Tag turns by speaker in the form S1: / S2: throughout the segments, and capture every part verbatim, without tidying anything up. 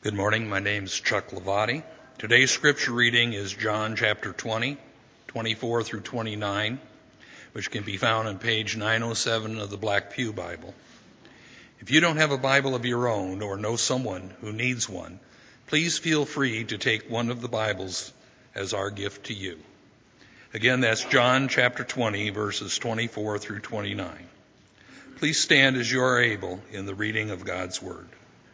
S1: Good morning. My name is Chuck Lavati. Today's scripture reading is John chapter twenty, twenty-four through twenty-nine, which can be found on page nine oh seven of the Black Pew Bible. If you don't have a Bible of your own or know someone who needs one, please feel free to take one of the Bibles as our gift to you. Again, that's John chapter twenty, verses twenty-four through twenty-nine. Please stand as you are able in the reading of God's Word.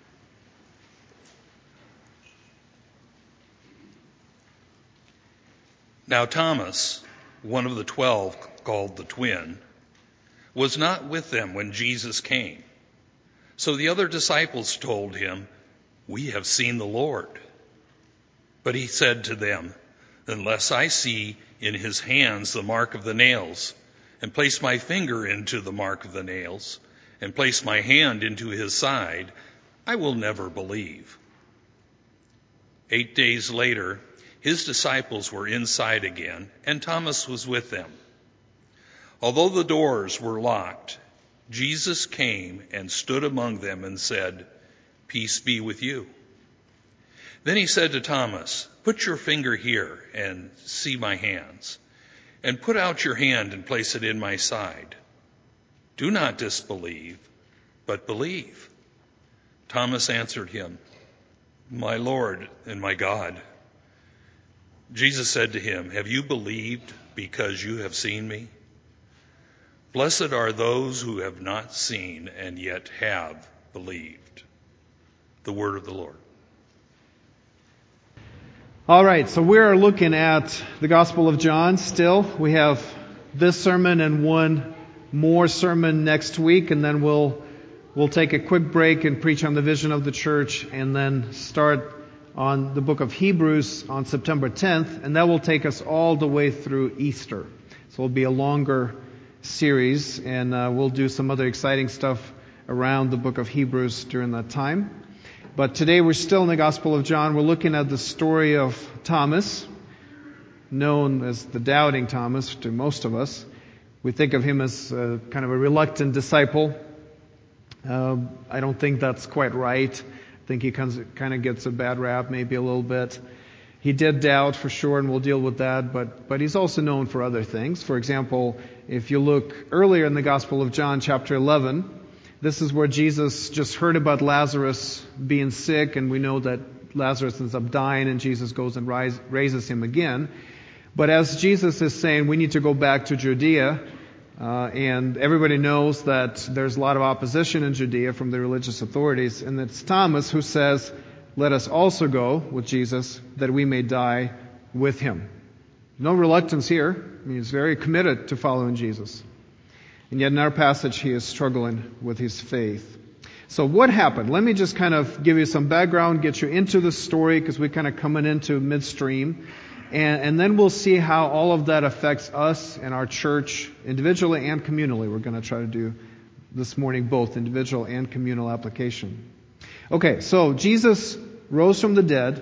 S1: Now Thomas, one of the twelve, called the twin, was not with them when Jesus came. So the other disciples told him, "We have seen the Lord." But he said to them, "Unless I see in his hands the mark of the nails, and place my finger into the mark of the nails, and place my hand into his side, I will never believe." Eight days later, his disciples were inside again, and Thomas was with them. Although the doors were locked, Jesus came and stood among them and said, "Peace be with you." Then he said to Thomas, "Put your finger here and see my hands, and put out your hand and place it in my side. Do not disbelieve, but believe." Thomas answered him, "My Lord and my God." Jesus said to him, "Have you believed because you have seen me? Blessed are those who have not seen and yet have believed." The word of the Lord.
S2: All right, so we're looking at the Gospel of John still. We have this sermon and one more sermon next week, and then we'll we'll take a quick break and preach on the vision of the church, and then start on the book of Hebrews on September tenth, and that will take us all the way through Easter. So it'll be a longer series, and uh, we'll do some other exciting stuff around the book of Hebrews during that time. But today we're still in the Gospel of John. We're looking at the story of Thomas, known as the Doubting Thomas to most of us. We think of him as uh, kind of a reluctant disciple. Uh, I don't think that's quite right. I think he kind of gets a bad rap, maybe a little bit. He did doubt for sure, and we'll deal with that, but but he's also known for other things. For example, if you look earlier in the Gospel of John, chapter eleven, this is where Jesus just heard about Lazarus being sick, and we know that Lazarus ends up dying, and Jesus goes and rise, raises him again. But as Jesus is saying, we need to go back to Judea, Uh, and everybody knows that there's a lot of opposition in Judea from the religious authorities. And it's Thomas who says, "Let us also go with Jesus, that we may die with him." No reluctance here. I mean, he's very committed to following Jesus. And yet in our passage, he is struggling with his faith. So what happened? Let me just kind of give you some background, get you into the story, because we're kind of coming into midstream. And, and then we'll see how all of that affects us and our church individually and communally. We're going to try to do this morning both individual and communal application. Okay, so Jesus rose from the dead.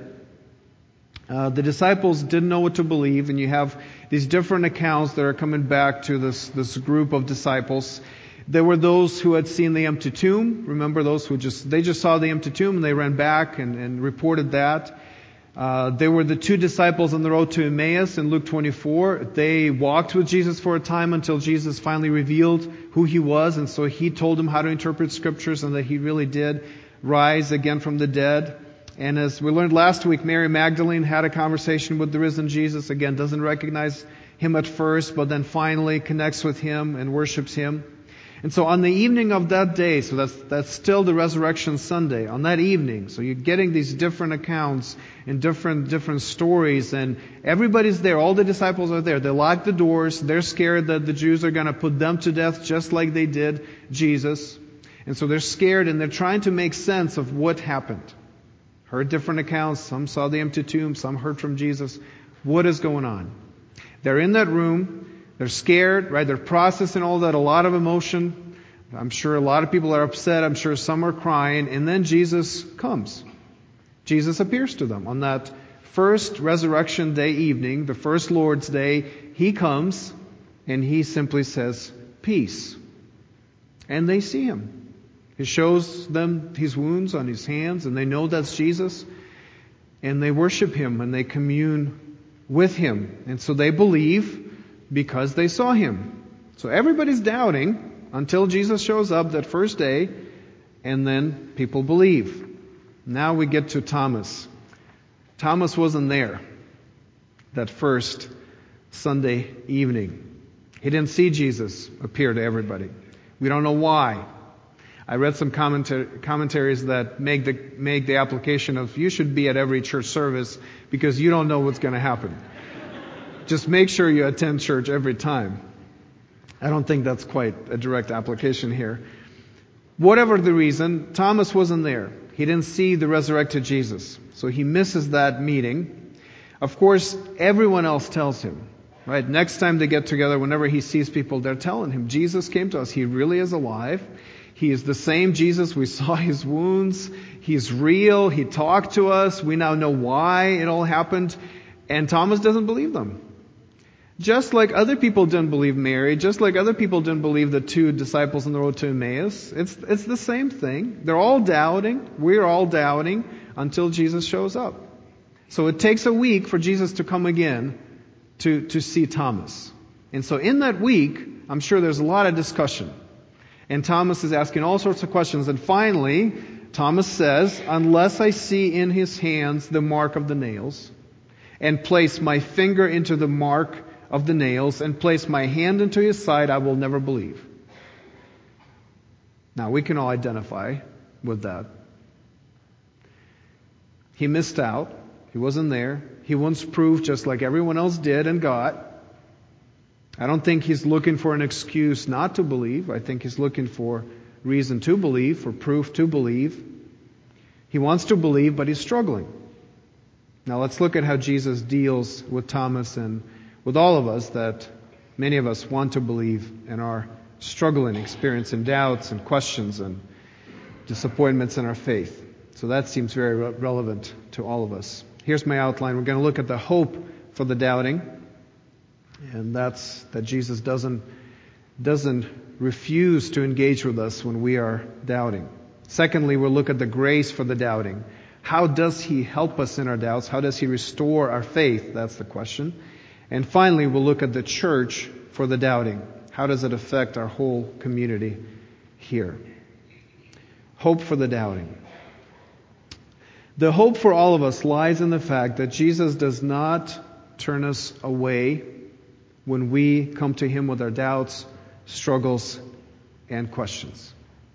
S2: Uh, the disciples didn't know what to believe, and you have these different accounts that are coming back to this, this group of disciples. There were those who had seen the empty tomb. Remember those who just, they just saw the empty tomb and they ran back and, and reported that. Uh, there were the two disciples on the road to Emmaus in Luke twenty-four. They walked with Jesus for a time until Jesus finally revealed who he was, and so he told them how to interpret scriptures and that he really did rise again from the dead. And as we learned last week, Mary Magdalene had a conversation with the risen Jesus. Again, doesn't recognize him at first, but then finally connects with him and worships him. And so on the evening of that day, so that's that's still the Resurrection Sunday, on that evening, so you're getting these different accounts and different different stories, and everybody's there, all the disciples are there. They lock the doors, they're scared that the Jews are going to put them to death just like they did Jesus. And so they're scared and they're trying to make sense of what happened. Heard different accounts, some saw the empty tomb, some heard from Jesus. What is going on? They're in that room. They're scared, right? They're processing all that, a lot of emotion. I'm sure a lot of people are upset. I'm sure some are crying. And then Jesus comes. Jesus appears to them on that first Resurrection Day evening, the first Lord's Day. He comes and he simply says, "Peace." And they see him. He shows them his wounds on his hands, and they know that's Jesus. And they worship him, and they commune with him. And so they believe because they saw him. So everybody's doubting until Jesus shows up that first day, and then people believe. Now we get to Thomas. Thomas wasn't there that first Sunday evening. He didn't see Jesus appear to everybody. We don't know why. I read some commentar- commentaries that make the make the application of you should be at every church service because you don't know what's going to happen. Just make sure you attend church every time. I don't think that's quite a direct application here. Whatever the reason, Thomas wasn't there. He didn't see the resurrected Jesus. So he misses that meeting. Of course, everyone else tells him, right? Next time they get together, whenever he sees people, they're telling him, Jesus came to us. He really is alive. He is the same Jesus. We saw his wounds. He's real. He talked to us. We now know why it all happened. And Thomas doesn't believe them. Just like other people didn't believe Mary, just like other people didn't believe the two disciples on the road to Emmaus, it's, it's the same thing. They're all doubting. We're all doubting until Jesus shows up. So it takes a week for Jesus to come again to, to see Thomas. And so in that week, I'm sure there's a lot of discussion. And Thomas is asking all sorts of questions. And finally, Thomas says, unless I see in his hands the mark of the nails, and place my finger into the mark of the nails, and place my hand into his side, I will never believe. Now, we can all identify with that. He missed out. He wasn't there. He wants proof just like everyone else did and got. I don't think he's looking for an excuse not to believe. I think he's looking for reason to believe, for proof to believe. He wants to believe, but he's struggling. Now let's look at how Jesus deals with Thomas and with all of us that many of us want to believe and are struggling, experiencing doubts and questions and disappointments in our faith. So that seems very re- relevant to all of us. Here's my outline. We're going to look at the hope for the doubting. And that's that Jesus doesn't, doesn't refuse to engage with us when we are doubting. Secondly, we'll look at the grace for the doubting. How does he help us in our doubts? How does he restore our faith? That's the question. And finally, we'll look at the church for the doubting. How does it affect our whole community here? Hope for the doubting. The hope for all of us lies in the fact that Jesus does not turn us away when we come to him with our doubts, struggles, and questions.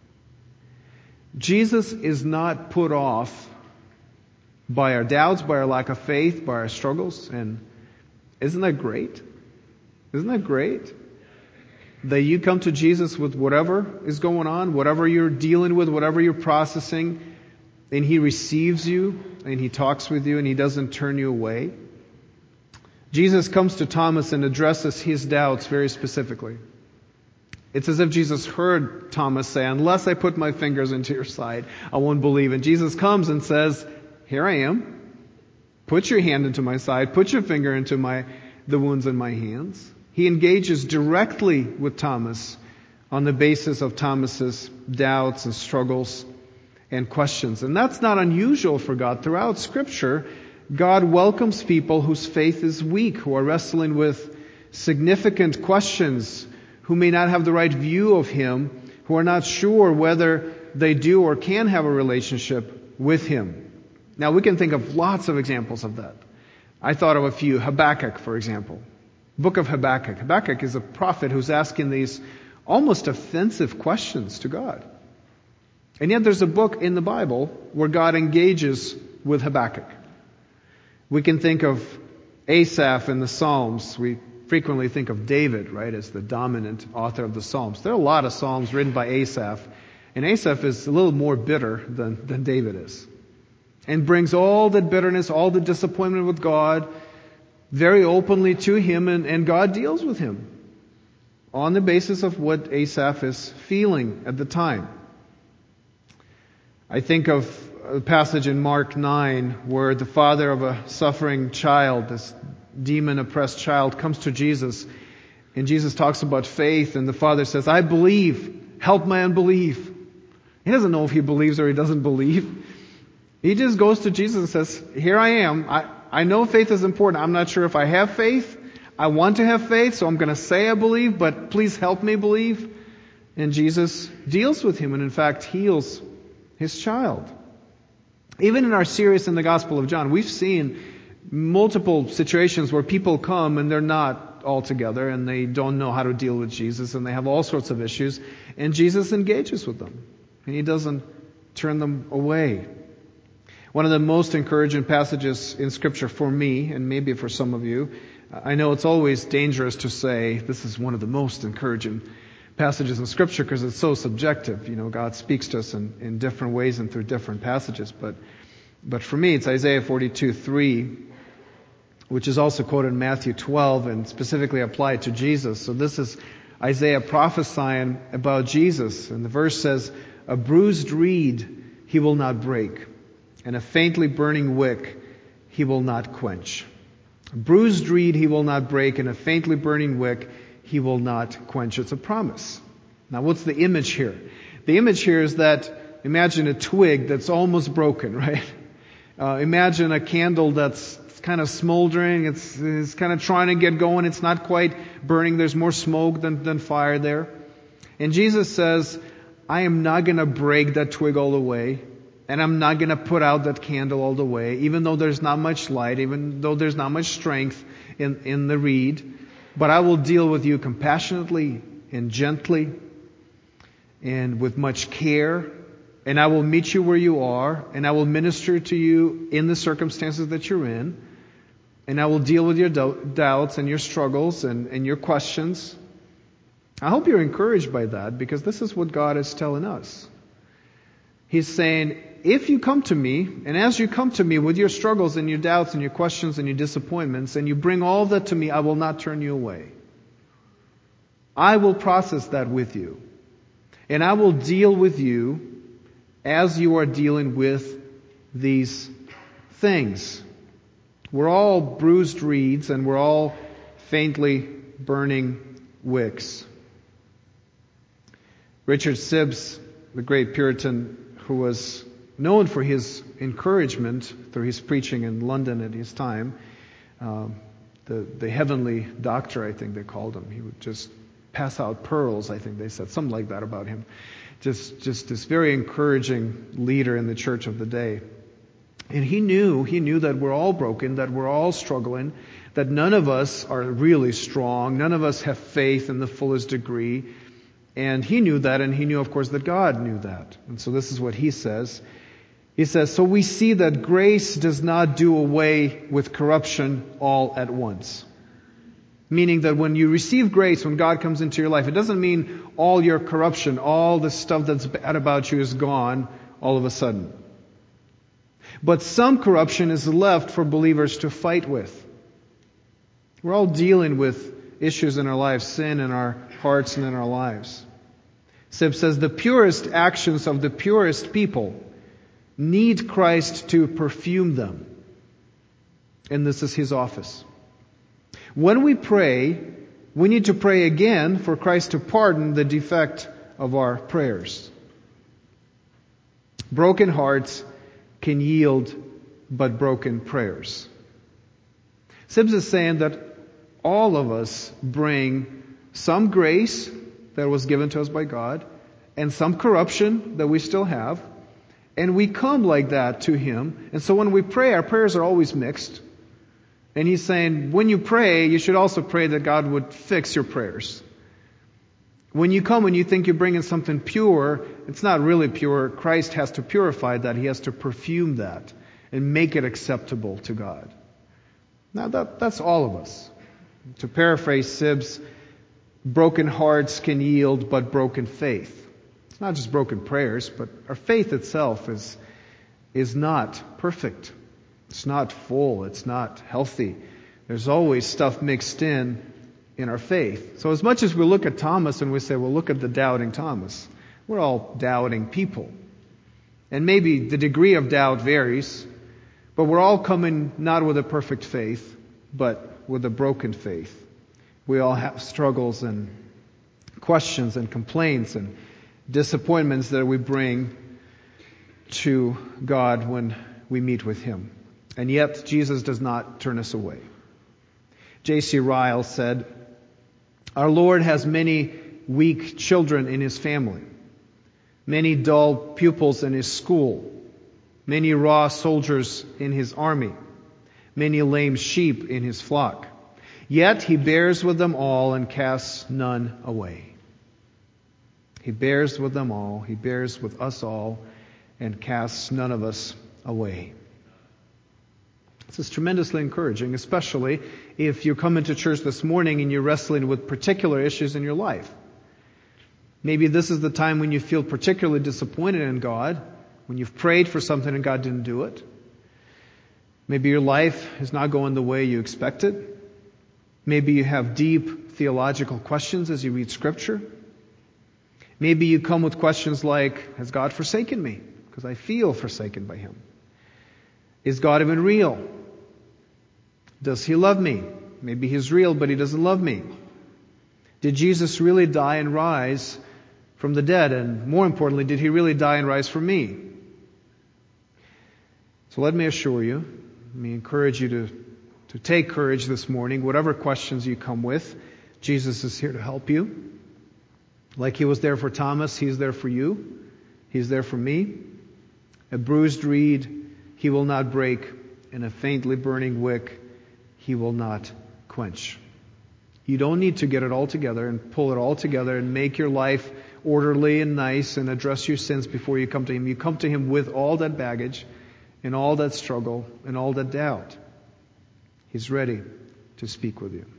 S2: Jesus is not put off by our doubts, by our lack of faith, by our struggles. And isn't that great? Isn't that great? That you come to Jesus with whatever is going on, whatever you're dealing with, whatever you're processing, and he receives you, and he talks with you, and he doesn't turn you away. Jesus comes to Thomas and addresses his doubts very specifically. It's as if Jesus heard Thomas say, unless I put my fingers into your side, I won't believe. And Jesus comes and says, here I am. Put your hand into my side. Put your finger into my the wounds in my hands. He engages directly with Thomas on the basis of Thomas's doubts and struggles and questions. And that's not unusual for God. Throughout Scripture, God welcomes people whose faith is weak, who are wrestling with significant questions, who may not have the right view of him, who are not sure whether they do or can have a relationship with him. Now, we can think of lots of examples of that. I thought of a few. Habakkuk, for example. Book of Habakkuk. Habakkuk is a prophet who's asking these almost offensive questions to God. And yet there's a book in the Bible where God engages with Habakkuk. We can think of Asaph in the Psalms. We frequently think of David, right, as the dominant author of the Psalms. There are a lot of Psalms written by Asaph. And Asaph is a little more bitter than, than David is. And brings all that bitterness, all the disappointment with God very openly to him, and, and God deals with him on the basis of what Asaph is feeling at the time. I think of a passage in Mark nine where the father of a suffering child, this demon-oppressed child, comes to Jesus, and Jesus talks about faith, and the father says, I believe, help my unbelief. He doesn't know if he believes or he doesn't believe. He just goes to Jesus and says, here I am. I, I know faith is important. I'm not sure if I have faith. I want to have faith, so I'm going to say I believe, but please help me believe. And Jesus deals with him and in fact heals his child. Even in our series in the Gospel of John, we've seen multiple situations where people come and they're not all together and they don't know how to deal with Jesus and they have all sorts of issues. And Jesus engages with them. And he doesn't turn them away. One of the most encouraging passages in Scripture for me, and maybe for some of you, I know it's always dangerous to say this is one of the most encouraging passages in Scripture because it's so subjective. You know, God speaks to us in, in different ways and through different passages. But but for me, it's Isaiah forty-two three, which is also quoted in Matthew twelve and specifically applied to Jesus. So this is Isaiah prophesying about Jesus. And the verse says, a bruised reed he will not break, and a faintly burning wick he will not quench. A bruised reed he will not break, and a faintly burning wick he will not quench. It's a promise. Now what's the image here? The image here is that, imagine a twig that's almost broken, right? Uh, imagine a candle that's kind of smoldering. It's, it's kind of trying to get going. It's not quite burning. There's more smoke than, than fire there. And Jesus says, I am not going to break that twig all the way. And I'm not going to put out that candle all the way, even though there's not much light, even though there's not much strength in, in the reed. But I will deal with you compassionately and gently and with much care. And I will meet you where you are. And I will minister to you in the circumstances that you're in. And I will deal with your doubts and your struggles and, and your questions. I hope you're encouraged by that, because this is what God is telling us. He's saying, if you come to me, and as you come to me with your struggles and your doubts and your questions and your disappointments, and you bring all that to me, I will not turn you away. I will process that with you. And I will deal with you as you are dealing with these things. We're all bruised reeds and we're all faintly burning wicks. Richard Sibbes, the great Puritan who was known for his encouragement through his preaching in London at his time, um, the, the heavenly doctor, I think they called him. He would just pass out pearls, I think they said, something like that about him. Just, just this very encouraging leader in the church of the day. And he knew, he knew that we're all broken, that we're all struggling, that none of us are really strong, none of us have faith in the fullest degree. And he knew that, and he knew, of course, that God knew that. And so this is what he says. He says, so we see that grace does not do away with corruption all at once. Meaning that when you receive grace, when God comes into your life, it doesn't mean all your corruption, all the stuff that's bad about you is gone all of a sudden. But some corruption is left for believers to fight with. We're all dealing with issues in our lives, sin in our hearts and in our lives. Sibbes says, the purest actions of the purest people need Christ to perfume them. And this is his office. When we pray, we need to pray again for Christ to pardon the defect of our prayers. Broken hearts can yield but broken prayers. Sibbes is saying that all of us bring some grace that was given to us by God and some corruption that we still have. And we come like that to Him. And so when we pray, our prayers are always mixed. And He's saying, when you pray, you should also pray that God would fix your prayers. When you come and you think you're bringing something pure, it's not really pure. Christ has to purify that. He has to perfume that and make it acceptable to God. Now that, that's all of us. To paraphrase Sibbes, broken hearts can yield but broken faith. It's not just broken prayers, but our faith itself is, is not perfect. It's not full. It's not healthy. There's always stuff mixed in in our faith. So as much as we look at Thomas and we say, well, look at the doubting Thomas, we're all doubting people. And maybe the degree of doubt varies, but we're all coming not with a perfect faith, but with a broken faith. We all have struggles and questions and complaints and disappointments that we bring to God when we meet with Him. And yet, Jesus does not turn us away. J C Ryle said, "Our Lord has many weak children in His family, many dull pupils in His school, many raw soldiers in His army, many lame sheep in His flock. Yet He bears with them all and casts none away." He bears with them all. He bears with us all and casts none of us away. This is tremendously encouraging, especially if you come into church this morning and you're wrestling with particular issues in your life. Maybe this is the time when you feel particularly disappointed in God, when you've prayed for something and God didn't do it. Maybe your life is not going the way you expected. Maybe you have deep theological questions as you read Scripture. Maybe you come with questions like, has God forsaken me? Because I feel forsaken by Him. Is God even real? Does He love me? Maybe He's real, but He doesn't love me. Did Jesus really die and rise from the dead? And more importantly, did He really die and rise for me? So let me assure you, let me encourage you to, to take courage this morning. Whatever questions you come with, Jesus is here to help you. Like He was there for Thomas, He's there for you. He's there for me. A bruised reed He will not break, and a faintly burning wick He will not quench. You don't need to get it all together and pull it all together and make your life orderly and nice and address your sins before you come to Him. You come to Him with all that baggage and all that struggle and all that doubt. He's ready to speak with you.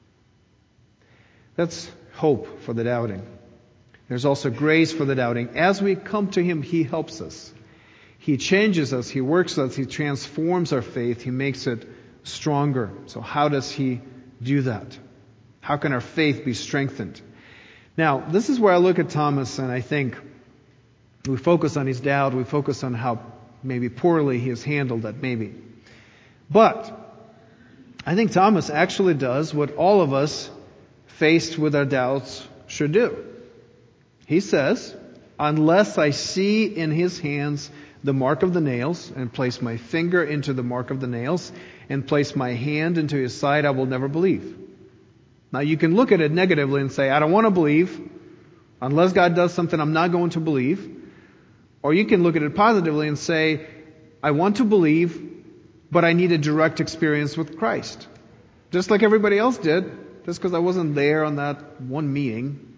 S2: That's hope for the doubting. There's also grace for the doubting. As we come to Him, He helps us. He changes us. He works us. He transforms our faith. He makes it stronger. So how does He do that? How can our faith be strengthened? Now, this is where I look at Thomas and I think we focus on his doubt. We focus on how maybe poorly he has handled that, maybe. But I think Thomas actually does what all of us faced with our doubts should do. He says, unless I see in His hands the mark of the nails, and place my finger into the mark of the nails, and place my hand into His side, I will never believe. Now you can look at it negatively and say, I don't want to believe. Unless God does something, I'm not going to believe. Or you can look at it positively and say, I want to believe, but I need a direct experience with Christ. Just like everybody else did, just because I wasn't there on that one meeting.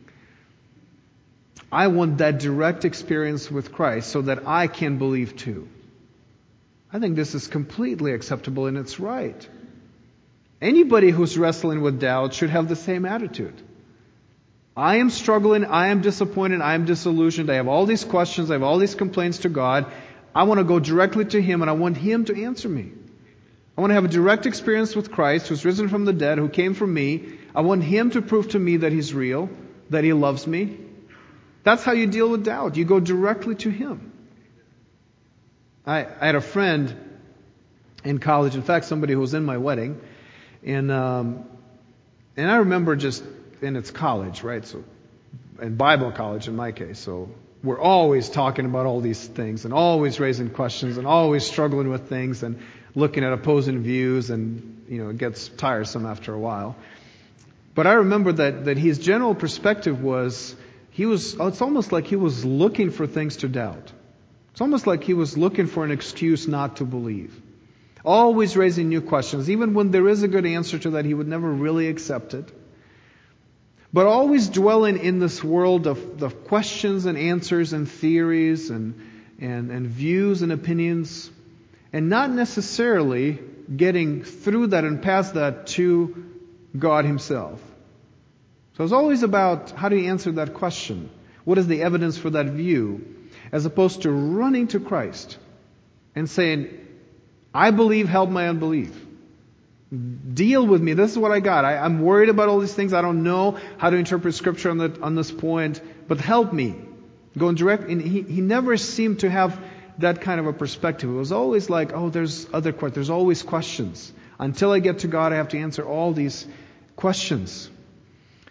S2: I want that direct experience with Christ so that I can believe too. I think this is completely acceptable and it's right. Anybody who's wrestling with doubt should have the same attitude. I am struggling, I am disappointed, I am disillusioned, I have all these questions, I have all these complaints to God. I want to go directly to Him and I want Him to answer me. I want to have a direct experience with Christ who's risen from the dead, who came for me. I want Him to prove to me that He's real, that He loves me. That's how you deal with doubt. You go directly to Him. I, I had a friend in college, in fact, somebody who was in my wedding, and um, and I remember just, and it's college, right? So, and Bible college in my case. So we're always talking about all these things, and always raising questions, and always struggling with things, and looking at opposing views, and you know, it gets tiresome after a while. But I remember that that his general perspective was. He was, it's almost like he was looking for things to doubt. It's almost like he was looking for an excuse not to believe. Always raising new questions. Even when there is a good answer to that, he would never really accept it. But always dwelling in this world of, of questions and answers and theories and, and, and views and opinions. And not necessarily getting through that and past that to God Himself. So it's always about how do you answer that question? What is the evidence for that view? As opposed to running to Christ and saying, I believe, help my unbelief. Deal with me. This is what I got. I, I'm worried about all these things. I don't know how to interpret Scripture on, the, on this point, but help me. Going direct. And he, he never seemed to have that kind of a perspective. It was always like, oh, there's other questions. There's always questions. Until I get to God, I have to answer all these questions.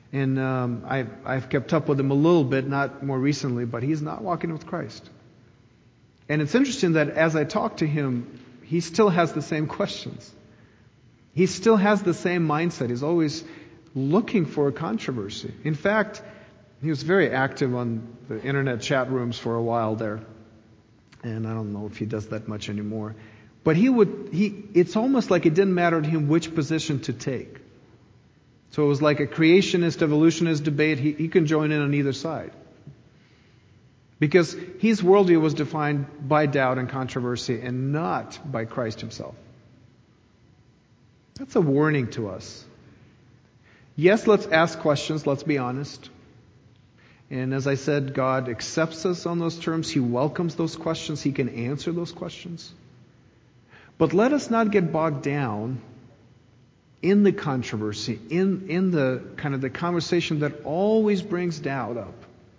S2: And um, I've, I've kept up with him a little bit, not more recently, but he's not walking with Christ. And it's interesting that as I talk to him, he still has the same questions. He still has the same mindset. He's always looking for a controversy. In fact, he was very active on the internet chat rooms for a while there. And I don't know if he does that much anymore. But he would, he, it's almost like it didn't matter to him which position to take. So it was like a creationist, evolutionist debate. He, he can join in on either side. Because his worldview was defined by doubt and controversy and not by Christ himself. That's a warning to us. Yes, let's ask questions. Let's be honest. And as I said, God accepts us on those terms. He welcomes those questions. He can answer those questions. But let us not get bogged down in the controversy, in, in the kind of the conversation that always brings doubt up.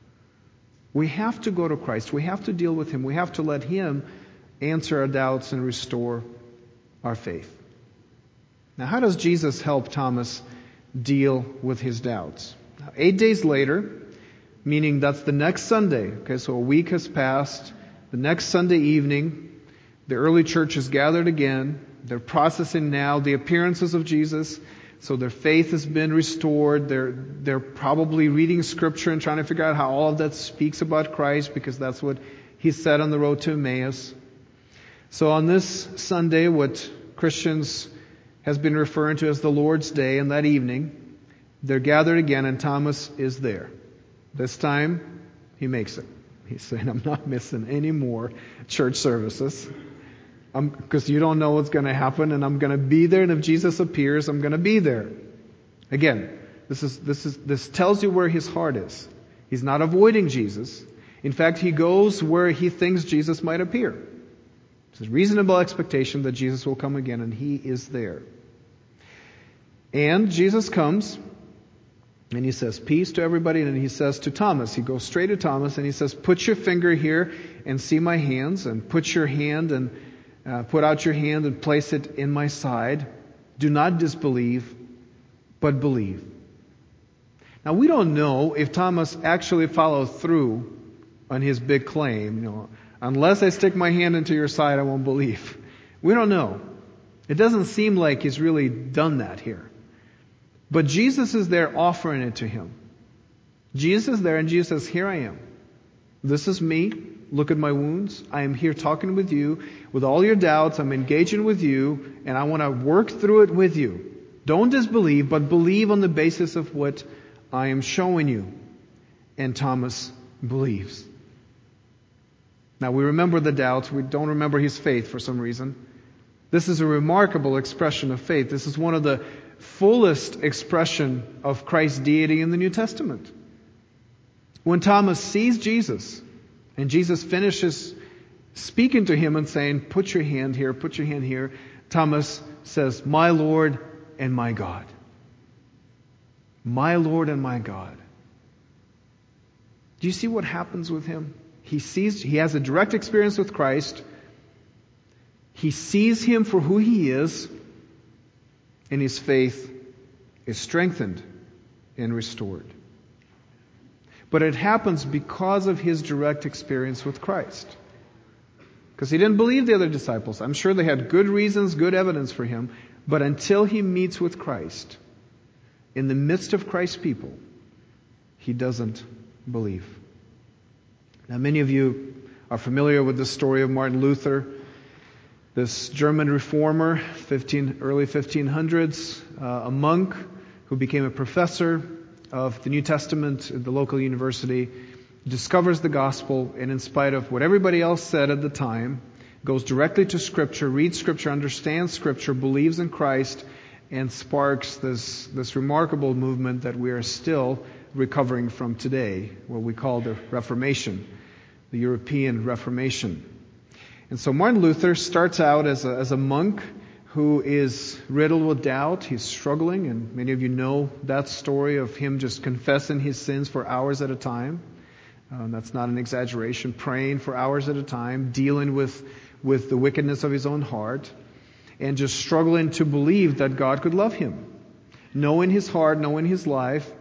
S2: We have to go to Christ. We have to deal with Him. We have to let Him answer our doubts and restore our faith. Now, how does Jesus help Thomas deal with his doubts? Now, eight days later, meaning that's the next Sunday, okay, so a week has passed. The next Sunday evening, the early church is gathered again. They're processing now the appearances of Jesus. So their faith has been restored. They're, they're probably reading Scripture and trying to figure out how all of that speaks about Christ, because that's what He said on the road to Emmaus. So on this Sunday, what Christians has been referring to as the Lord's Day, and that evening, they're gathered again and Thomas is there. This time, he makes it. He's saying, I'm not missing any more church services. Because you don't know what's going to happen, and I'm going to be there, and if Jesus appears, I'm going to be there. Again, this is this is this tells you where his heart is. He's not avoiding Jesus. In fact, he goes where he thinks Jesus might appear. It's a reasonable expectation that Jesus will come again, and he is there. And Jesus comes, and he says, peace to everybody, and he says to Thomas, he goes straight to Thomas, and he says, put your finger here and see my hands, and put your hand and Uh, put out your hand and place it in my side. Do not disbelieve, but believe. Now, we don't know if Thomas actually followed through on his big claim. You know, unless I stick my hand into your side, I won't believe. We don't know. It doesn't seem like he's really done that here. But Jesus is there offering it to him. Jesus is there, and Jesus says, here I am. This is me. Look at my wounds. I am here talking with you. With all your doubts, I'm engaging with you, and I want to work through it with you. Don't disbelieve, but believe on the basis of what I am showing you. And Thomas believes. Now, we remember the doubts. We don't remember his faith for some reason. This is a remarkable expression of faith. This is one of the fullest expression of Christ's deity in the New Testament. When Thomas sees Jesus, and Jesus finishes speaking to him and saying, put your hand here, put your hand here, Thomas says, my Lord and my God. My Lord and my God. Do you see what happens with him? He sees, he has a direct experience with Christ. He sees him for who he is, and his faith is strengthened and restored. But it happens because of his direct experience with Christ. Because he didn't believe the other disciples. I'm sure they had good reasons, good evidence for him. But until he meets with Christ, in the midst of Christ's people, he doesn't believe. Now, many of you are familiar with the story of Martin Luther, this German reformer, fifteen, early fifteen hundreds, uh, a monk who became a professor of the New Testament at the local university, discovers the gospel, and in spite of what everybody else said at the time, goes directly to Scripture, reads Scripture, understands Scripture, believes in Christ, and sparks this, this remarkable movement that we are still recovering from today, what we call the Reformation, the European Reformation. And so Martin Luther starts out as a, as a monk who is riddled with doubt. He's struggling, and many of you know that story of him just confessing his sins for hours at a time. Um, that's not an exaggeration. Praying for hours at a time, dealing with, with the wickedness of his own heart, and just struggling to believe that God could love him. Knowing his heart, knowing his life,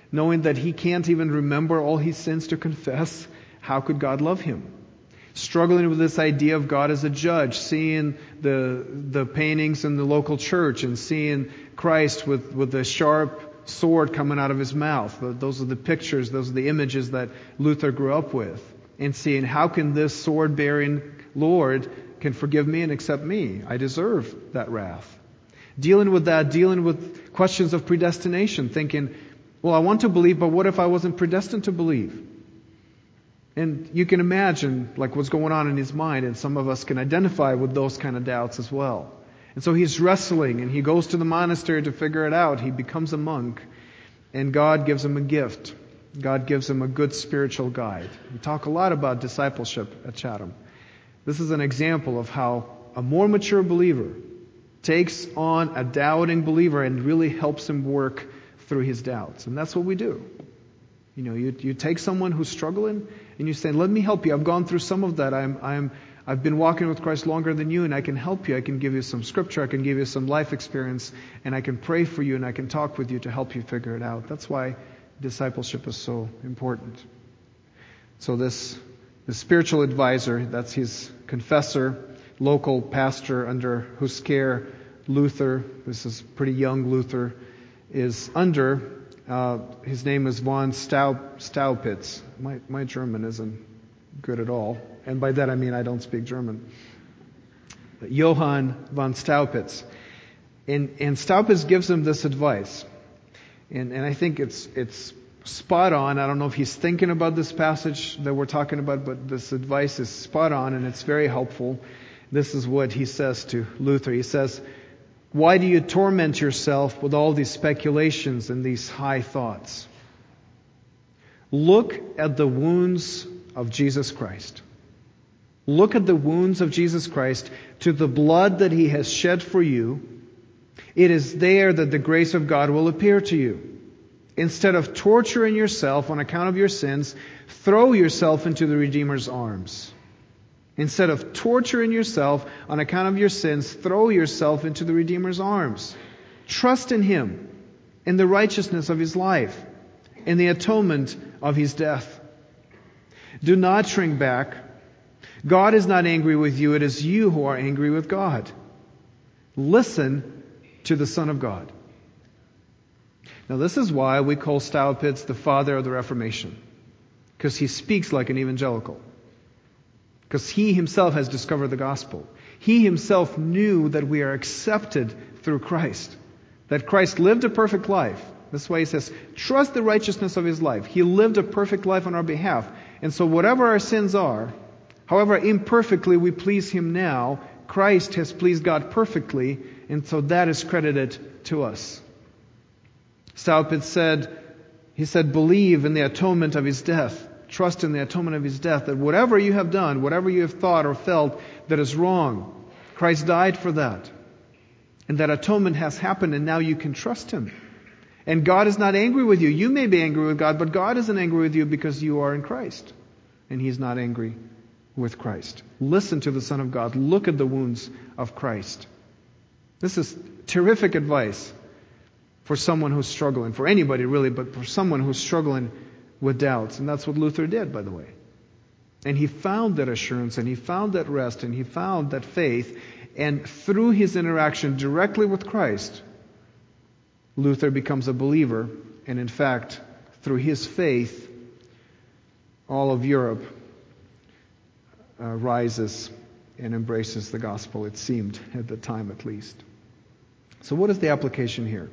S2: knowing that he can't even remember all his sins to confess. How could God love him? Struggling with this idea of God as a judge, seeing the the paintings in the local church and seeing Christ with, with a sharp sword coming out of his mouth. Those are the pictures, those are the images that Luther grew up with. And seeing how can this sword-bearing Lord can forgive me and accept me? I deserve that wrath. Dealing with that, dealing with questions of predestination, thinking, well, I want to believe, but what if I wasn't predestined to believe? And you can imagine like what's going on in his mind, and some of us can identify with those kind of doubts as well. And so he's wrestling, and he goes to the monastery to figure it out. He becomes a monk, and God gives him a gift. God gives him a good spiritual guide. We talk a lot about discipleship at Chatham. This is an example of how a more mature believer takes on a doubting believer and really helps him work through his doubts. And that's what we do. You know, you, you take someone who's struggling and you say, let me help you. I've gone through some of that. I'm, I'm, I've been walking with Christ longer than you, and I can help you. I can give you some scripture. I can give you some life experience, and I can pray for you, and I can talk with you to help you figure it out. That's why discipleship is so important. So this, the spiritual advisor, that's his confessor, local pastor under whose care Luther, this is pretty young Luther, is under. Uh, his name is von Stau, Staupitz. My, my German isn't good at all. And by that I mean I don't speak German. But Johann von Staupitz. And, and Staupitz gives him this advice. And, and I think it's it's spot on. I don't know if he's thinking about this passage that we're talking about, but this advice is spot on and it's very helpful. This is what he says to Luther. He says, why do you torment yourself with all these speculations and these high thoughts? Look at the wounds of Jesus Christ. Look at the wounds of Jesus Christ, to the blood that He has shed for you. It is there that the grace of God will appear to you. Instead of torturing yourself on account of your sins, throw yourself into the Redeemer's arms. Instead of torturing yourself on account of your sins, throw yourself into the Redeemer's arms. Trust in Him, in the righteousness of His life, in the atonement of His death. Do not shrink back. God is not angry with you. It is you who are angry with God. Listen to the Son of God. Now this is why we call Staupitz the father of the Reformation. Because he speaks like an evangelical. Because he himself has discovered the gospel. He himself knew that we are accepted through Christ. That Christ lived a perfect life. That's why he says, trust the righteousness of His life. He lived a perfect life on our behalf. And so whatever our sins are, however imperfectly we please Him now, Christ has pleased God perfectly, and so that is credited to us. Staupitz said, he said, believe in the atonement of His death. Trust in the atonement of His death, that whatever you have done, whatever you have thought or felt that is wrong, Christ died for that. And that atonement has happened, and now you can trust Him. And God is not angry with you. You may be angry with God, but God isn't angry with you because you are in Christ. And He's not angry with Christ. Listen to the Son of God. Look at the wounds of Christ. This is terrific advice for someone who's struggling, for anybody really, but for someone who's struggling with doubts. And that's what Luther did, by the way. And he found that assurance, and he found that rest, and he found that faith. And through his interaction directly with Christ, Luther becomes a believer. And in fact, through his faith, all of Europe uh, rises and embraces the gospel, it seemed, at the time at least. So what is the application here?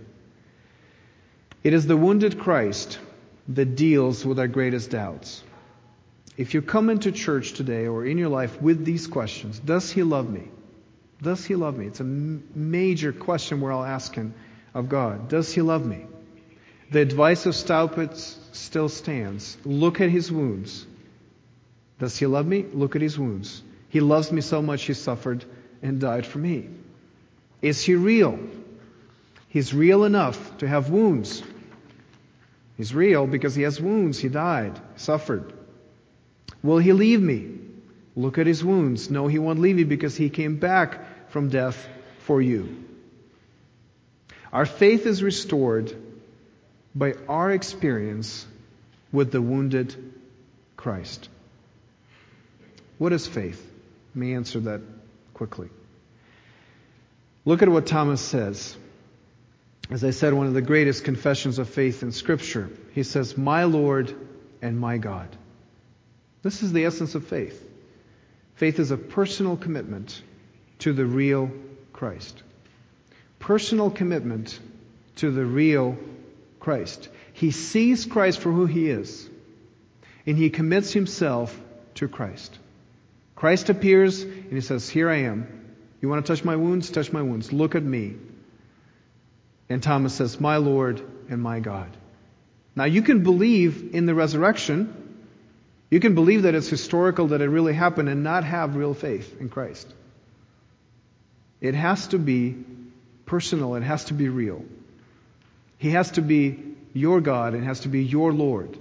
S2: It is the wounded Christ that deals with our greatest doubts. If you come into church today or in your life with these questions, does He love me? Does He love me? It's a major question we're all asking of God. Does He love me? The advice of Staupitz still stands. Look at His wounds. Does He love me? Look at His wounds. He loves me so much He suffered and died for me. Is He real? He's real enough to have wounds. He's real because He has wounds. He died, suffered. Will He leave me? Look at His wounds. No, He won't leave you because He came back from death for you. Our faith is restored by our experience with the wounded Christ. What is faith? Let me answer that quickly. Look at what Thomas says. As I said, one of the greatest confessions of faith in Scripture. He says, "My Lord and my God." This is the essence of faith. Faith is a personal commitment to the real Christ. Personal commitment to the real Christ. He sees Christ for who He is, and he commits himself to Christ. Christ appears, and He says, "Here I am. You want to touch my wounds? Touch my wounds. Look at me." And Thomas says, "My Lord and my God." Now you can believe in the resurrection. You can believe that it's historical, that it really happened, and not have real faith in Christ. It has to be personal. It has to be real. He has to be your God. It has to be your Lord.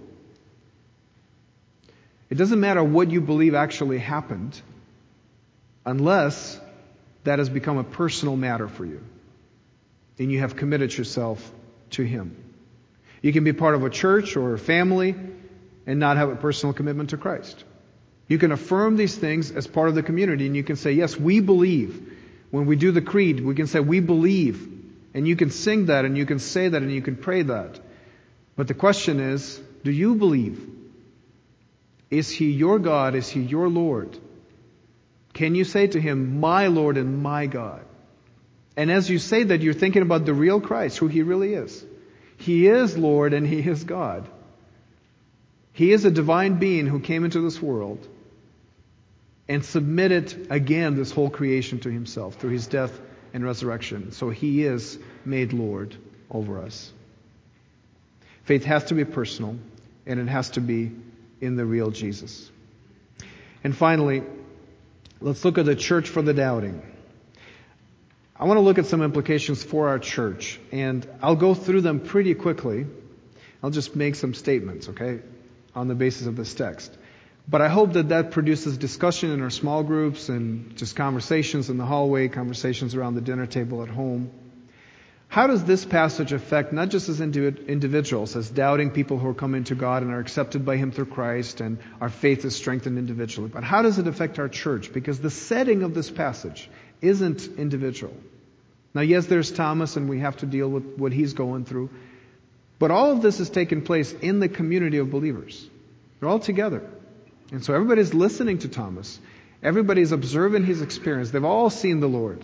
S2: It doesn't matter what you believe actually happened, unless that has become a personal matter for you, and you have committed yourself to Him. You can be part of a church or a family and not have a personal commitment to Christ. You can affirm these things as part of the community, and you can say, "Yes, we believe." When we do the creed, we can say, "We believe." And you can sing that, and you can say that, and you can pray that. But the question is, do you believe? Is He your God? Is He your Lord? Can you say to Him, "My Lord and my God"? And as you say that, you're thinking about the real Christ, who He really is. He is Lord and He is God. He is a divine being who came into this world and submitted again this whole creation to Himself through His death and resurrection. So He is made Lord over us. Faith has to be personal, and it has to be in the real Jesus. And finally, let's look at the church for the doubting. I want to look at some implications for our church, and I'll go through them pretty quickly. I'll just make some statements, okay, on the basis of this text. But I hope that that produces discussion in our small groups and just conversations in the hallway, conversations around the dinner table at home. How does this passage affect not just as individuals, as doubting people who are coming to God and are accepted by Him through Christ, and our faith is strengthened individually, but how does it affect our church? Because the setting of this passage isn't individual. Now, yes, there's Thomas, and we have to deal with what he's going through. But all of this is taking place in the community of believers. They're all together. And so everybody's listening to Thomas. Everybody's observing his experience. They've all seen the Lord.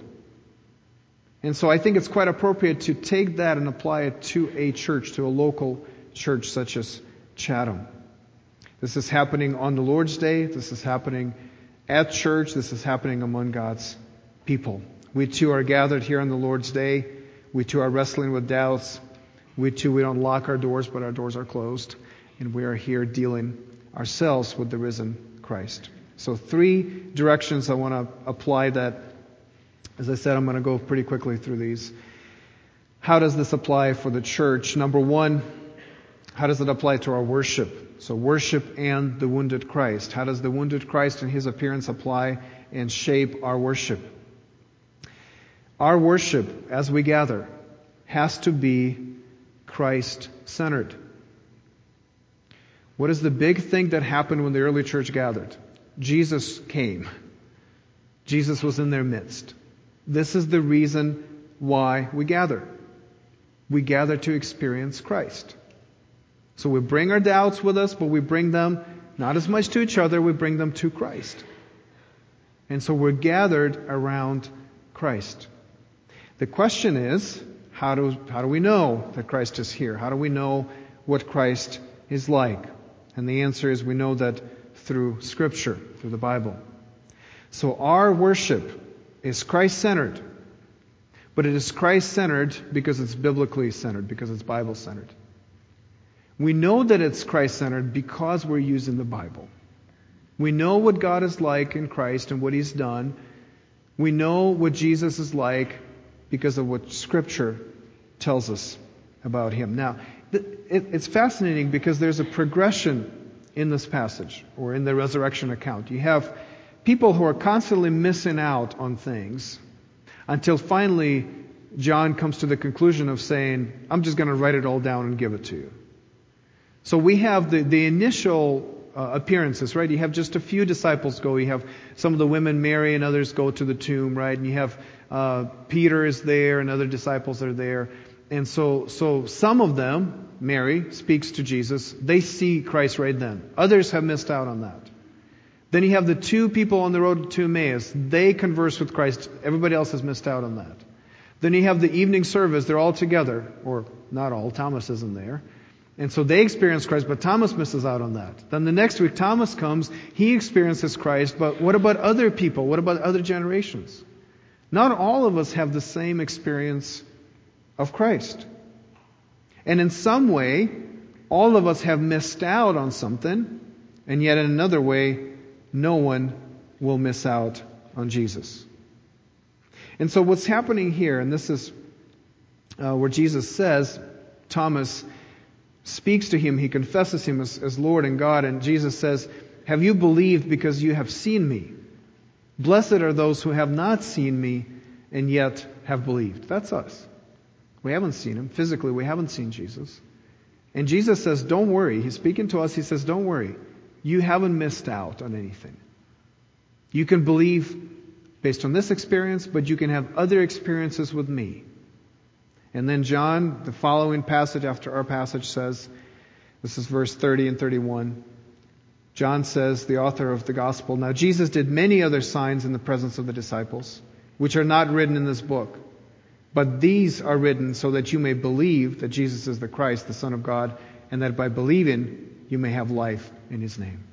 S2: And so I think it's quite appropriate to take that and apply it to a church, to a local church such as Chatham. This is happening on the Lord's Day. This is happening at church. This is happening among God's people. We too are gathered here on the Lord's Day. We too are wrestling with doubts. We too, we don't lock our doors, but our doors are closed. And we are here dealing ourselves with the risen Christ. So three directions I want to apply that. As I said, I'm going to go pretty quickly through these. How does this apply for the church? Number one, how does it apply to our worship? So worship and the wounded Christ. How does the wounded Christ and His appearance apply and shape our worship? Our worship, as we gather, has to be Christ-centered. What is the big thing that happened when the early church gathered? Jesus came. Jesus was in their midst. This is the reason why we gather. We gather to experience Christ. So we bring our doubts with us, but we bring them not as much to each other, we bring them to Christ. And so we're gathered around Christ. The question is, how do, how do we know that Christ is here? How do we know what Christ is like? And the answer is we know that through Scripture, through the Bible. So our worship is Christ-centered, but it is Christ-centered because it's biblically centered, because it's Bible-centered. We know that it's Christ-centered because we're using the Bible. We know what God is like in Christ and what He's done. We know what Jesus is like because of what Scripture tells us about Him. Now, it's fascinating because there's a progression in this passage, or in the resurrection account. You have people who are constantly missing out on things until finally John comes to the conclusion of saying, I'm just going to write it all down and give it to you. So we have the, the initial uh, appearances, right? You have just a few disciples go. You have some of the women, Mary and others, go to the tomb, right? And you have uh, Peter is there and other disciples are there. And so, so some of them, Mary speaks to Jesus. They see Christ right then. Others have missed out on that. Then you have the two people on the road to Emmaus. They converse with Christ. Everybody else has missed out on that. Then you have the evening service. They're all together. Or not all. Thomas isn't there. And so they experience Christ, but Thomas misses out on that. Then the next week, Thomas comes. He experiences Christ. But what about other people? What about other generations? Not all of us have the same experience of Christ. And in some way, all of us have missed out on something. And yet in another way, no one will miss out on Jesus. And so what's happening here, and this is uh, where Jesus says, Thomas speaks to him, he confesses him as, as Lord and God, and Jesus says, have you believed because you have seen me? Blessed are those who have not seen me and yet have believed. That's us. We haven't seen him. Physically, we haven't seen Jesus. And Jesus says, don't worry. He's speaking to us. He says, don't worry. You haven't missed out on anything. You can believe based on this experience, but you can have other experiences with me. And then John, the following passage after our passage says, this is verse thirty and thirty-one. John says, the author of the gospel, now Jesus did many other signs in the presence of the disciples, which are not written in this book. But these are written so that you may believe that Jesus is the Christ, the Son of God, and that by believing you may have life in His name.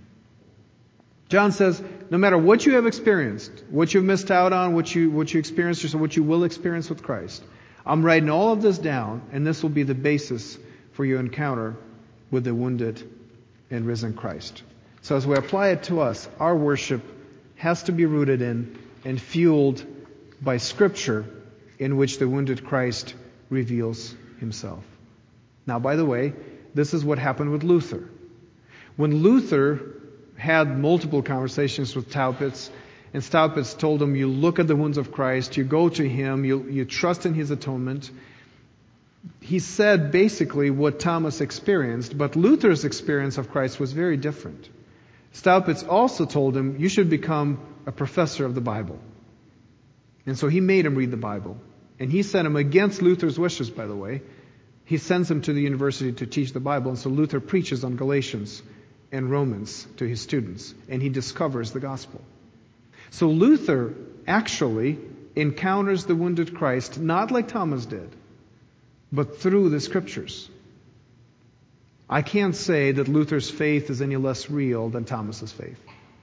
S2: John says, no matter what you have experienced, what you've missed out on, what you what you experienced, or what you will experience with Christ, I'm writing all of this down, and this will be the basis for your encounter with the wounded and risen Christ. So as we apply it to us, our worship has to be rooted in and fueled by Scripture, in which the wounded Christ reveals Himself. Now, by the way, this is what happened with Luther. When Luther had multiple conversations with Staupitz, and Staupitz told him, you look at the wounds of Christ, you go to Him, you, you trust in His atonement. He said basically what Thomas experienced, but Luther's experience of Christ was very different. Staupitz also told him, you should become a professor of the Bible. And so he made him read the Bible. And he sent him against Luther's wishes, by the way. He sends him to the university to teach the Bible. And so Luther preaches on Galatians and Romans to his students. And he discovers the gospel. So Luther actually encounters the wounded Christ, not like Thomas did, but through the Scriptures. I can't say that Luther's faith is any less real than Thomas's faith.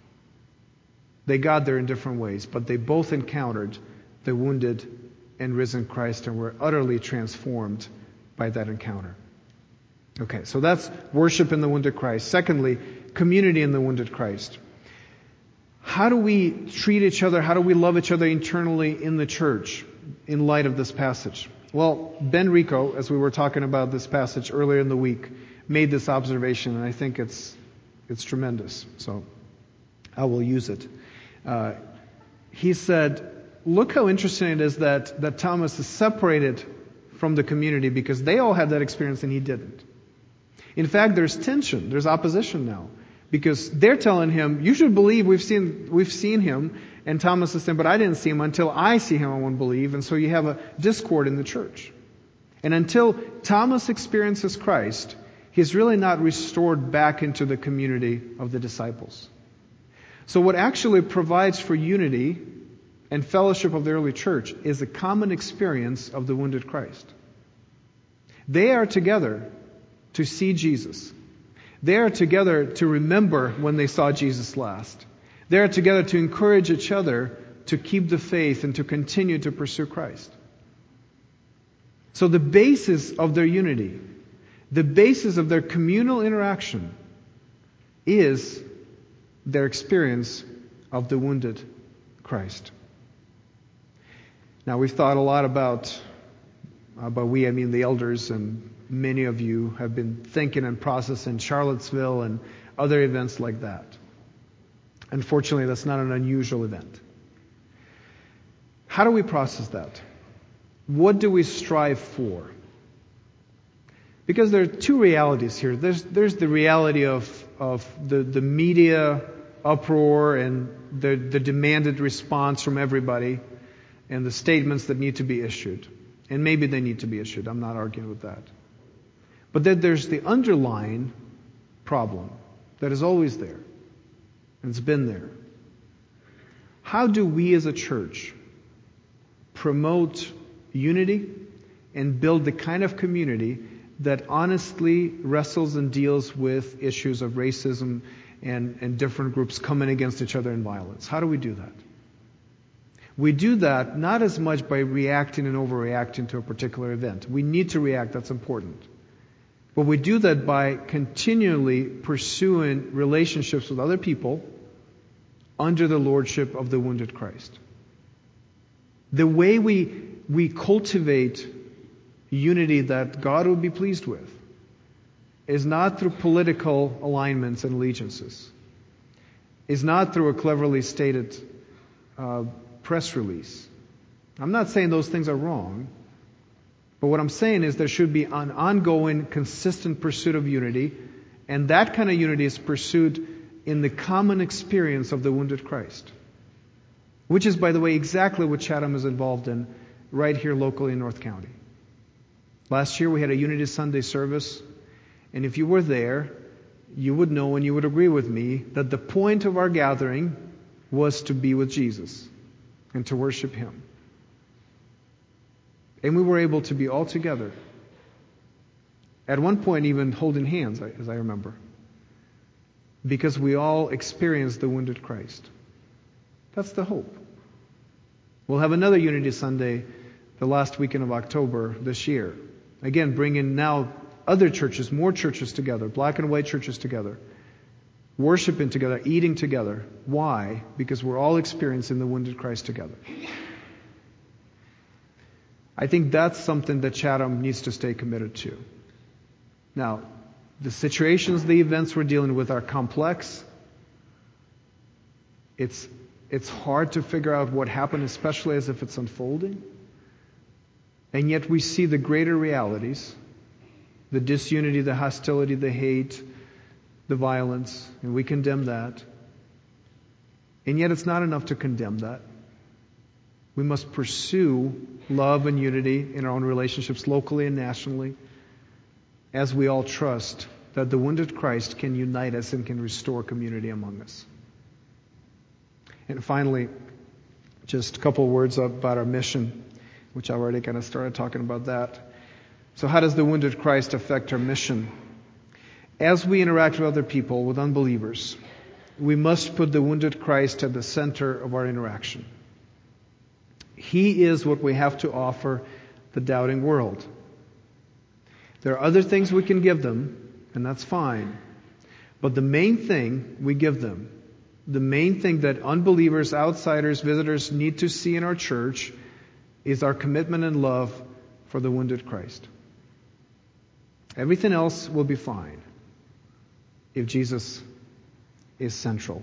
S2: They got there in different ways, but they both encountered the wounded and risen Christ and were utterly transformed by that encounter. Okay, so that's worship in the wounded Christ. Secondly, community in the wounded Christ. How do we treat each other? How do we love each other internally in the church in light of this passage? Well, Ben Rico, as we were talking about this passage earlier in the week, made this observation, and I think it's it's tremendous. So I will use it. Uh, he said, look how interesting it is that, that Thomas is separated from the community because they all had that experience and he didn't. In fact, there's tension, there's opposition now. Because they're telling him, you should believe we've seen we've seen him. And Thomas is saying, but I didn't see him. Until I see him, I won't believe. And so you have a discord in the church. And until Thomas experiences Christ, he's really not restored back into the community of the disciples. So what actually provides for unity and fellowship of the early church is a common experience of the wounded Christ. They are together to see Jesus. They are together to remember when they saw Jesus last. They are together to encourage each other to keep the faith and to continue to pursue Christ. So the basis of their unity, the basis of their communal interaction is their experience of the wounded Christ. Now, we've thought a lot about, uh, by we, I mean the elders, and many of you have been thinking and processing Charlottesville and other events like that. Unfortunately, that's not an unusual event. How do we process that? what do we strive for? Because there are two realities here. There's, there's the reality of, of the, the media uproar and the, the demanded response from everybody and the statements that need to be issued. And maybe they need to be issued. I'm not arguing with that. But then there's the underlying problem that is always there. And it's been there. How do we as a church promote unity and build the kind of community that honestly wrestles and deals with issues of racism and, and different groups coming against each other in violence? How do we do that? We do that not as much by reacting and overreacting to a particular event. We need to react, that's important. But we do that by continually pursuing relationships with other people under the lordship of the wounded Christ. The way we, we cultivate unity that God would be pleased with is not through political alignments and allegiances. Is not through a cleverly stated uh, press release. I'm not saying those things are wrong, but what I'm saying is there should be an ongoing, consistent pursuit of unity, and that kind of unity is pursued in the common experience of the wounded Christ. Which is, by the way, exactly what Chatham is involved in right here locally in North County. Last year we had a Unity Sunday service, and if you were there, you would know and you would agree with me that the point of our gathering was to be with Jesus and to worship Him. And we were able to be all together. At one point even holding hands, as I remember. Because we all experienced the wounded Christ. That's the hope. We'll have another Unity Sunday the last weekend of October this year. Again, bringing now other churches, more churches together, black and white churches together, worshiping together, eating together. Why? Because we're all experiencing the wounded Christ together. I think that's something that Chatham needs to stay committed to. Now, the situations, the events we're dealing with are complex. It's, it's hard to figure out what happened, especially as if it's unfolding. And yet we see the greater realities, the disunity, the hostility, the hate, the violence, and we condemn that. And yet it's not enough to condemn that. We must pursue love and unity in our own relationships locally and nationally as we all trust that the wounded Christ can unite us and can restore community among us. And finally, just a couple words about our mission, which I already kind of started talking about that. So how does the wounded Christ affect our mission? As we interact with other people, with unbelievers, we must put the wounded Christ at the center of our interaction. He is what we have to offer the doubting world. There are other things we can give them, and that's fine. But the main thing we give them, the main thing that unbelievers, outsiders, visitors need to see in our church is our commitment and love for the wounded Christ. Everything else will be fine if Jesus is central.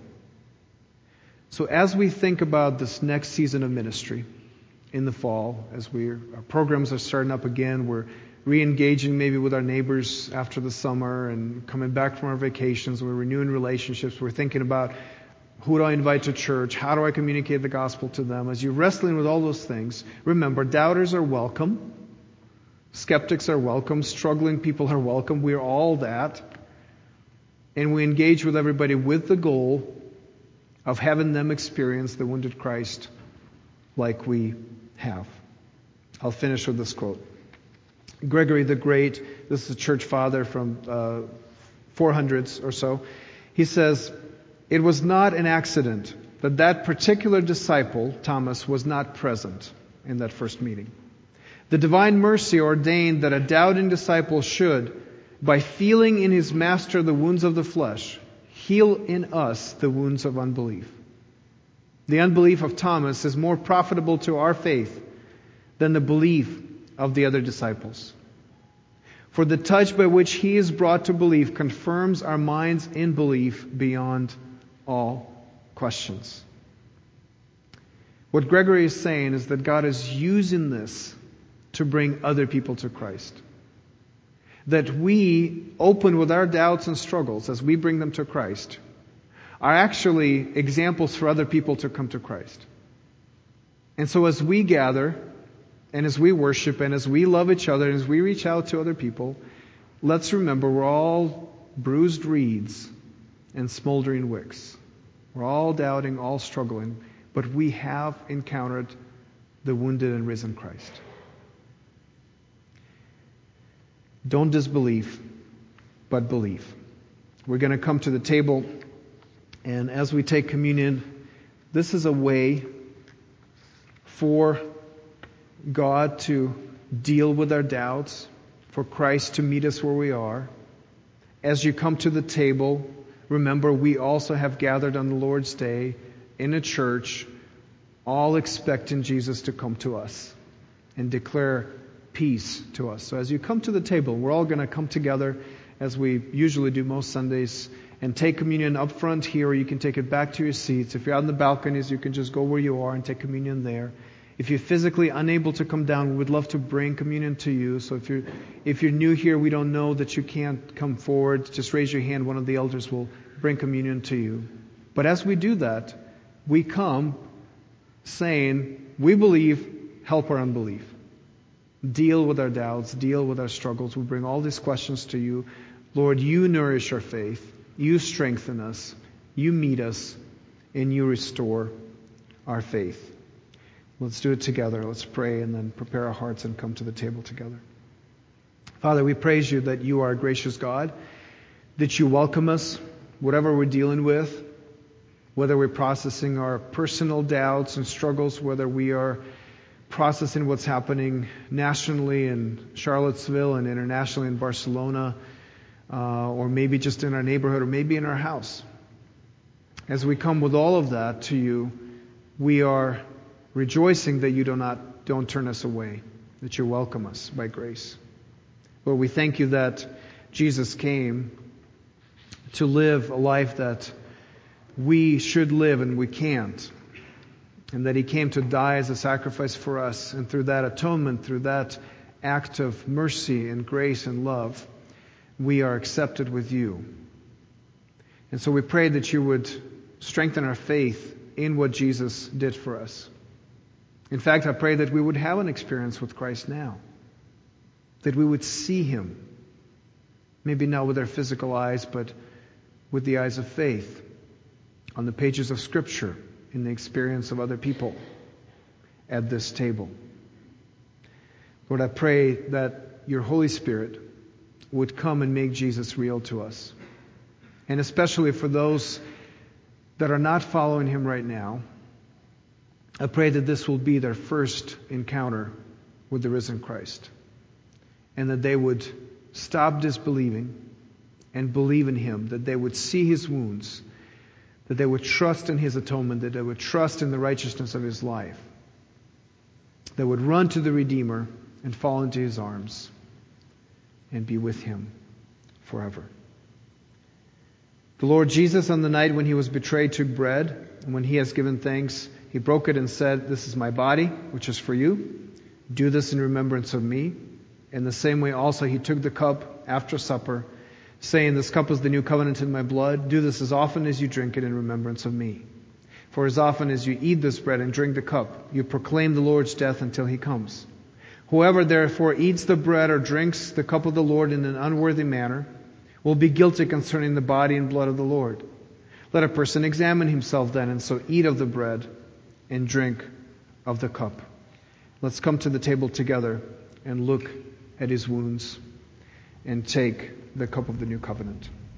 S2: So as we think about this next season of ministry in the fall, as we our programs are starting up again, we're re-engaging maybe with our neighbors after the summer and coming back from our vacations, we're renewing relationships, we're thinking about who do I invite to church, how do I communicate the gospel to them. As you're wrestling with all those things, remember, doubters are welcome, skeptics are welcome, struggling people are welcome, we're all that. And we engage with everybody with the goal of having them experience the wounded Christ like we have. I'll finish with this quote. Gregory the Great, this is a church father from uh, four hundreds or so. He says, "It was not an accident that that particular disciple, Thomas, was not present in that first meeting. The divine mercy ordained that a doubting disciple should, by feeling in his master the wounds of the flesh, heal in us the wounds of unbelief. The unbelief of Thomas is more profitable to our faith than the belief of the other disciples. For the touch by which he is brought to belief confirms our minds in belief beyond all questions." What Gregory is saying is that God is using this to bring other people to Christ. That we open with our doubts and struggles as we bring them to Christ are actually examples for other people to come to Christ. And so as we gather, and as we worship, and as we love each other, and as we reach out to other people, let's remember we're all bruised reeds and smoldering wicks. We're all doubting, all struggling, but we have encountered the wounded and risen Christ. Don't disbelieve, but believe. We're going to come to the table, and as we take communion, this is a way for God to deal with our doubts, for Christ to meet us where we are. As you come to the table, remember we also have gathered on the Lord's Day in a church, all expecting Jesus to come to us and declare peace to us. So as you come to the table, we're all going to come together as we usually do most Sundays and take communion up front here, or you can take it back to your seats. If you're out in the balconies, you can just go where you are and take communion there. If you're physically unable to come down, we would love to bring communion to you. So if you're if you're new here, we don't know that you can't come forward, just raise your hand. One of the elders will bring communion to you. But as we do that, we come saying, we believe, help our unbelief. Deal with our doubts, deal with our struggles. We bring all these questions to you. Lord, you nourish our faith. You strengthen us. You meet us. And you restore our faith. Let's do it together. Let's pray and then prepare our hearts and come to the table together. Father, we praise you that you are a gracious God, that you welcome us, whatever we're dealing with, whether we're processing our personal doubts and struggles, whether we are processing what's happening nationally in Charlottesville and internationally in Barcelona, uh, or maybe just in our neighborhood, or maybe in our house. As we come with all of that to you, we are rejoicing that you do not don't turn us away, that you welcome us by grace. Lord, we thank you that Jesus came to live a life that we should live and we can't, and that he came to die as a sacrifice for us, and through that atonement, through that act of mercy and grace and love, we are accepted with you. And so we pray that you would strengthen our faith in what Jesus did for us. In fact, I pray that we would have an experience with Christ now. That we would see him. Maybe not with our physical eyes, but with the eyes of faith. On the pages of Scripture, in the experience of other people at this table. Lord, I pray that your Holy Spirit would come and make Jesus real to us. And especially for those that are not following him right now, I pray that this will be their first encounter with the risen Christ. And that they would stop disbelieving and believe in him. That they would see his wounds. That they would trust in his atonement. That they would trust in the righteousness of his life. They would run to the Redeemer and fall into his arms and be with him forever. The Lord Jesus, on the night when he was betrayed, took bread, and when he has given thanks, he broke it and said, "This is my body, which is for you. Do this in remembrance of me." In the same way also he took the cup after supper, saying, "This cup is the new covenant in my blood. Do this as often as you drink it in remembrance of me. For as often as you eat this bread and drink the cup, you proclaim the Lord's death until he comes. Whoever therefore eats the bread or drinks the cup of the Lord in an unworthy manner will be guilty concerning the body and blood of the Lord. Let a person examine himself then, and so eat of the bread and drink of the cup." Let's come to the table together and look at his wounds and take the cup of the new covenant.